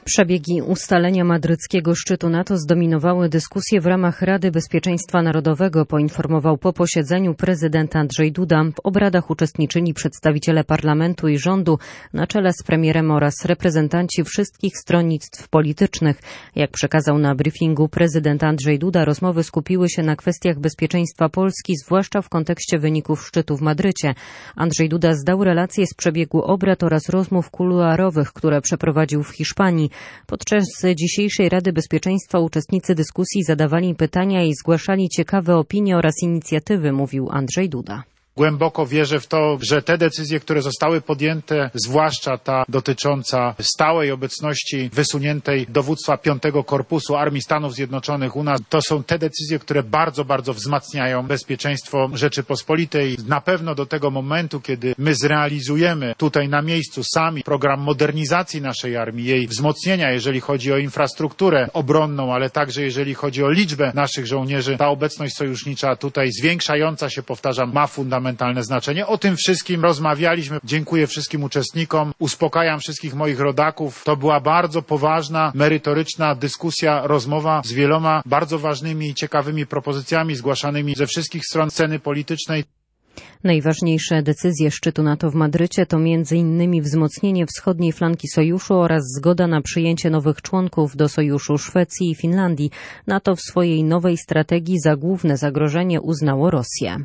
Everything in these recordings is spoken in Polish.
Przebiegi ustalenia madryckiego szczytu NATO zdominowały dyskusje w ramach Rady Bezpieczeństwa Narodowego, poinformował po posiedzeniu prezydent Andrzej Duda. W obradach uczestniczyli przedstawiciele parlamentu i rządu na czele z premierem oraz reprezentanci wszystkich stronnictw politycznych. Jak przekazał na briefingu prezydent Andrzej Duda, rozmowy skupiły się na kwestiach bezpieczeństwa Polski, zwłaszcza w kontekście wyników szczytu w Madrycie. Andrzej Duda zdał relacje z przebiegu obrad oraz rozmów kuluarowych, które przeprowadził w Hiszpanii. Podczas dzisiejszej Rady Bezpieczeństwa uczestnicy dyskusji zadawali pytania i zgłaszali ciekawe opinie oraz inicjatywy, mówił Andrzej Duda. Głęboko wierzę w to, że te decyzje, które zostały podjęte, zwłaszcza ta dotycząca stałej obecności wysuniętej dowództwa 5. Korpusu Armii Stanów Zjednoczonych u nas, to są te decyzje, które bardzo, bardzo wzmacniają bezpieczeństwo Rzeczypospolitej. Na pewno do tego momentu, kiedy my zrealizujemy tutaj na miejscu sami program modernizacji naszej armii, jej wzmocnienia, jeżeli chodzi o infrastrukturę obronną, ale także jeżeli chodzi o liczbę naszych żołnierzy, ta obecność sojusznicza tutaj zwiększająca się, powtarzam, ma fundamentalne znaczenie. O tym wszystkim rozmawialiśmy. Dziękuję wszystkim uczestnikom. Uspokajam wszystkich moich rodaków. To była bardzo poważna, merytoryczna dyskusja, rozmowa z wieloma bardzo ważnymi i ciekawymi propozycjami zgłaszanymi ze wszystkich stron sceny politycznej. Najważniejsze decyzje szczytu NATO w Madrycie to m.in. wzmocnienie wschodniej flanki sojuszu oraz zgoda na przyjęcie nowych członków do sojuszu Szwecji i Finlandii. NATO w swojej nowej strategii za główne zagrożenie uznało Rosję.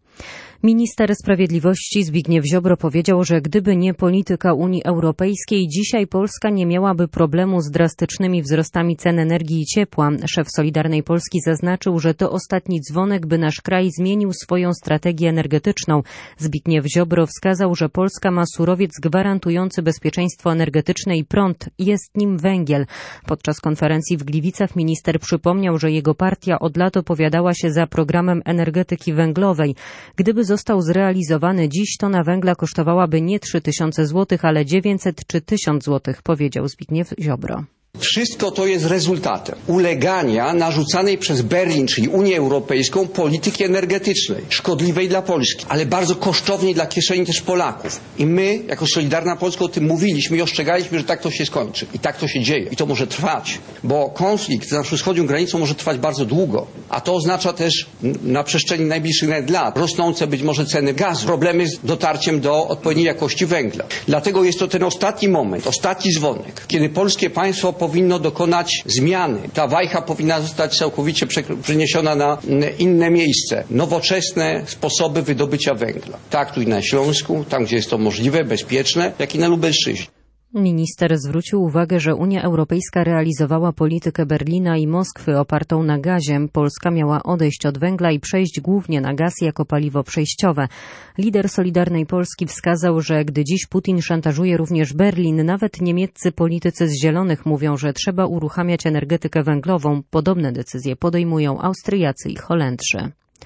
Minister Sprawiedliwości Zbigniew Ziobro powiedział, że gdyby nie polityka Unii Europejskiej, dzisiaj Polska nie miałaby problemu z drastycznymi wzrostami cen energii i ciepła. Szef Solidarnej Polski zaznaczył, że to ostatni dzwonek, by nasz kraj zmienił swoją strategię energetyczną. Zbigniew Ziobro wskazał, że Polska ma surowiec gwarantujący bezpieczeństwo energetyczne i prąd. Jest nim węgiel. Podczas konferencji w Gliwicach minister przypomniał, że jego partia od lat opowiadała się za programem energetyki węglowej. Gdyby został zrealizowany dziś, tona węgla kosztowałaby nie 3000 zł, ale 900 czy 1000 zł, powiedział Zbigniew Ziobro. Wszystko to jest rezultatem ulegania narzucanej przez Berlin, czyli Unię Europejską, polityki energetycznej, szkodliwej dla Polski, ale bardzo kosztownej dla kieszeni też Polaków. I my, jako Solidarna Polska, o tym mówiliśmy i ostrzegaliśmy, że tak to się skończy. I tak to się dzieje. I to może trwać, bo konflikt za naszą wschodnią granicą może trwać bardzo długo. A to oznacza też na przestrzeni najbliższych lat rosnące być może ceny gazu, problemy z dotarciem do odpowiedniej jakości węgla. Dlatego jest to ten ostatni moment, ostatni dzwonek, kiedy polskie państwo powinno dokonać zmiany. Ta wajcha powinna zostać całkowicie przeniesiona na inne miejsce. Nowoczesne sposoby wydobycia węgla. Tak tu i na Śląsku, tam gdzie jest to możliwe, bezpieczne, jak i na Lubelszczyźnie. Minister zwrócił uwagę, że Unia Europejska realizowała politykę Berlina i Moskwy opartą na gazie. Polska miała odejść od węgla i przejść głównie na gaz jako paliwo przejściowe. Lider Solidarnej Polski wskazał, że gdy dziś Putin szantażuje również Berlin, nawet niemieccy politycy z Zielonych mówią, że trzeba uruchamiać energetykę węglową. Podobne decyzje podejmują Austriacy i Holendrzy.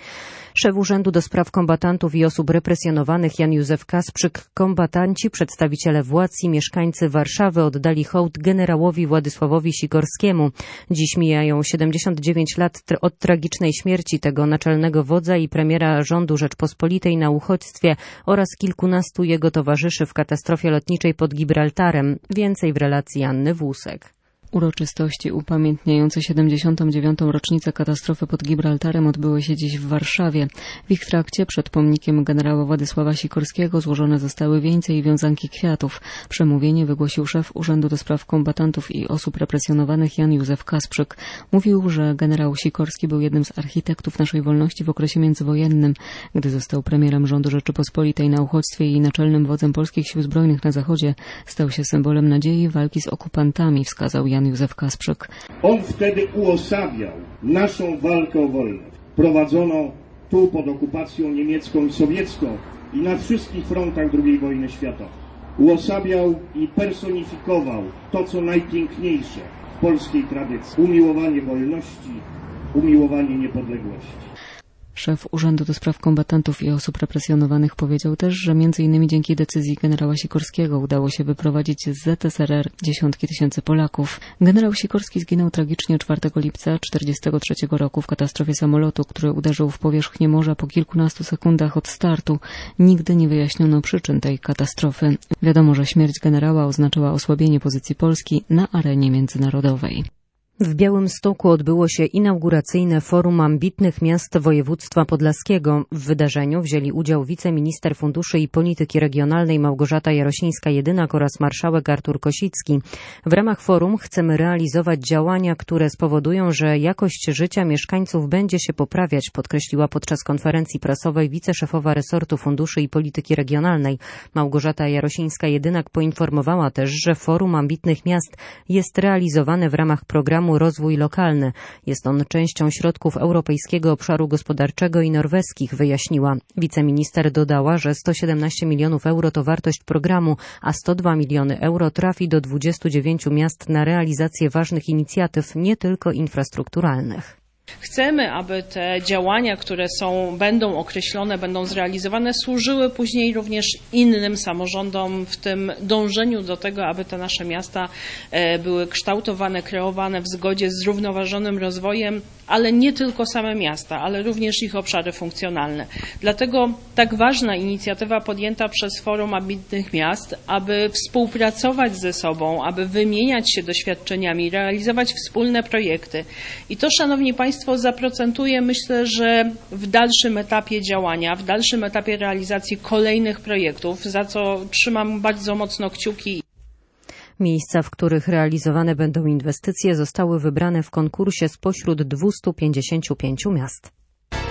Szef Urzędu do Spraw Kombatantów i Osób Represjonowanych Jan Józef Kasprzyk, kombatanci, przedstawiciele władz i mieszkańcy Warszawy oddali hołd generałowi Władysławowi Sikorskiemu. Dziś mijają 79 lat od tragicznej śmierci tego naczelnego wodza i premiera rządu Rzeczpospolitej na uchodźstwie oraz kilkunastu jego towarzyszy w katastrofie lotniczej pod Gibraltarem. Więcej w relacji Anny Włusek. Uroczystości upamiętniające 79. rocznicę katastrofy pod Gibraltarem odbyły się dziś w Warszawie. W ich trakcie przed pomnikiem generała Władysława Sikorskiego złożone zostały wieńce i wiązanki kwiatów. Przemówienie wygłosił szef Urzędu do Spraw Kombatantów i Osób Represjonowanych Jan Józef Kasprzyk. Mówił, że generał Sikorski był jednym z architektów naszej wolności w okresie międzywojennym. Gdy został premierem rządu Rzeczypospolitej na uchodźstwie i naczelnym wodzem polskich sił zbrojnych na Zachodzie, stał się symbolem nadziei i walki z okupantami, wskazał Jan Józef Kasprzyk. On wtedy uosabiał naszą walkę o wolność, prowadzoną tu pod okupacją niemiecką i sowiecką i na wszystkich frontach II wojny światowej. Uosabiał i personifikował to, co najpiękniejsze w polskiej tradycji. Umiłowanie wolności, umiłowanie niepodległości. Szef Urzędu do Spraw Kombatantów i Osób Represjonowanych powiedział też, że m.in. dzięki decyzji generała Sikorskiego udało się wyprowadzić z ZSRR dziesiątki tysięcy Polaków. Generał Sikorski zginął tragicznie 4 lipca 1943 roku w katastrofie samolotu, który uderzył w powierzchnię morza po kilkunastu sekundach od startu. Nigdy nie wyjaśniono przyczyn tej katastrofy. Wiadomo, że śmierć generała oznaczała osłabienie pozycji Polski na arenie międzynarodowej. W Białymstoku odbyło się inauguracyjne forum ambitnych miast województwa podlaskiego. W wydarzeniu wzięli udział wiceminister funduszy i polityki regionalnej Małgorzata Jarosińska-Jedynak oraz marszałek Artur Kosicki. W ramach forum chcemy realizować działania, które spowodują, że jakość życia mieszkańców będzie się poprawiać, podkreśliła podczas konferencji prasowej wiceszefowa resortu funduszy i polityki regionalnej. Małgorzata Jarosińska-Jedynak poinformowała też, że forum ambitnych miast jest realizowane w ramach programu Rozwój Lokalny. Jest on częścią środków Europejskiego Obszaru Gospodarczego i norweskich, wyjaśniła. Wiceminister dodała, że 117 milionów euro to wartość programu, a 102 miliony euro trafi do 29 miast na realizację ważnych inicjatyw, nie tylko infrastrukturalnych. Chcemy, aby te działania, które będą określone, będą zrealizowane, służyły później również innym samorządom w tym dążeniu do tego, aby te nasze miasta były kształtowane, kreowane w zgodzie z zrównoważonym rozwojem, ale nie tylko same miasta, ale również ich obszary funkcjonalne. Dlatego tak ważna inicjatywa podjęta przez Forum Ambitnych Miast, aby współpracować ze sobą, aby wymieniać się doświadczeniami, realizować wspólne projekty. I to, szanowni Państwo, zaprocentuje, myślę, że w dalszym etapie działania, w dalszym etapie realizacji kolejnych projektów, za co trzymam bardzo mocno kciuki. Miejsca, w których realizowane będą inwestycje, zostały wybrane w konkursie spośród 255 miast.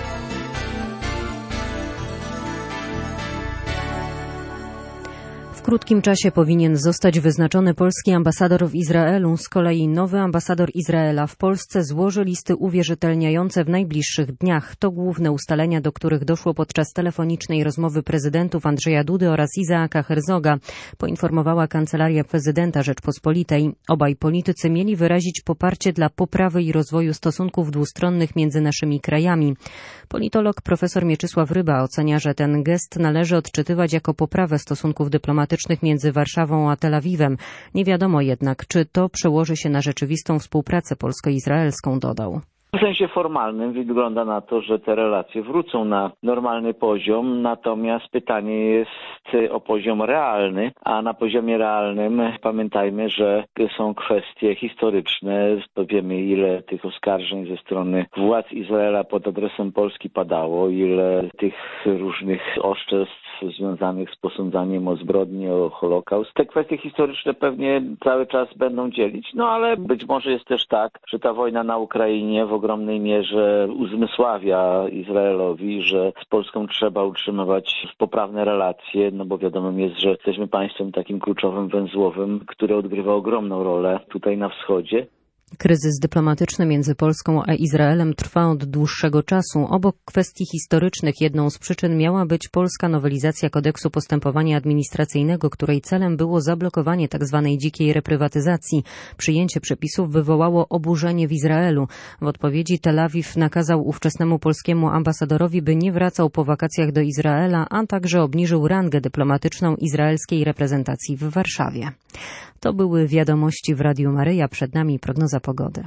W krótkim czasie powinien zostać wyznaczony polski ambasador w Izraelu. Z kolei nowy ambasador Izraela w Polsce złoży listy uwierzytelniające w najbliższych dniach. To główne ustalenia, do których doszło podczas telefonicznej rozmowy prezydentów Andrzeja Dudy oraz Izaaka Herzoga, poinformowała Kancelaria Prezydenta Rzeczpospolitej. Obaj politycy mieli wyrazić poparcie dla poprawy i rozwoju stosunków dwustronnych między naszymi krajami. Politolog profesor Mieczysław Ryba ocenia, że ten gest należy odczytywać jako poprawę stosunków dyplomatycznych między Warszawą a Tel Awiwem. Nie wiadomo jednak, czy to przełoży się na rzeczywistą współpracę polsko-izraelską, dodał. W sensie formalnym wygląda na to, że te relacje wrócą na normalny poziom, natomiast pytanie jest o poziom realny, a na poziomie realnym pamiętajmy, że są kwestie historyczne. Wiemy, ile tych oskarżeń ze strony władz Izraela pod adresem Polski padało, ile tych różnych oszczerstw związanych z posądzaniem o zbrodnie, o Holokaust. Te kwestie historyczne pewnie cały czas będą dzielić, ale być może jest też tak, że ta wojna na Ukrainie w ogromnej mierze uzmysławia Izraelowi, że z Polską trzeba utrzymywać poprawne relacje, bo wiadomym jest, że jesteśmy państwem takim kluczowym, węzłowym, które odgrywa ogromną rolę tutaj na wschodzie. Kryzys dyplomatyczny między Polską a Izraelem trwa od dłuższego czasu. Obok kwestii historycznych jedną z przyczyn miała być polska nowelizacja kodeksu postępowania administracyjnego, której celem było zablokowanie tzw. dzikiej reprywatyzacji. Przyjęcie przepisów wywołało oburzenie w Izraelu. W odpowiedzi Tel Awiw nakazał ówczesnemu polskiemu ambasadorowi, by nie wracał po wakacjach do Izraela, a także obniżył rangę dyplomatyczną izraelskiej reprezentacji w Warszawie. To były wiadomości w Radiu Maryja. Przed nami prognoza pogody.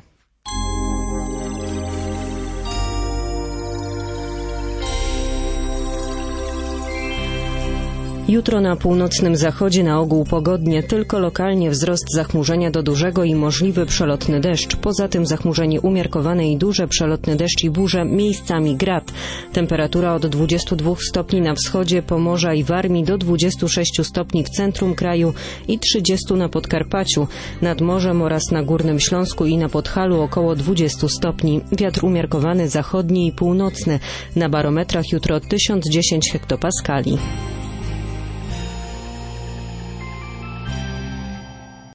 Jutro na północnym zachodzie na ogół pogodnie, tylko lokalnie wzrost zachmurzenia do dużego i możliwy przelotny deszcz. Poza tym zachmurzenie umiarkowane i duże, przelotny deszcz i burze, miejscami grad. Temperatura od 22 stopni na wschodzie Pomorza i Warmii do 26 stopni w centrum kraju i 30 na Podkarpaciu. Nad morzem oraz na Górnym Śląsku i na Podhalu około 20 stopni. Wiatr umiarkowany zachodni i północny. Na barometrach jutro 1010 hektopaskali.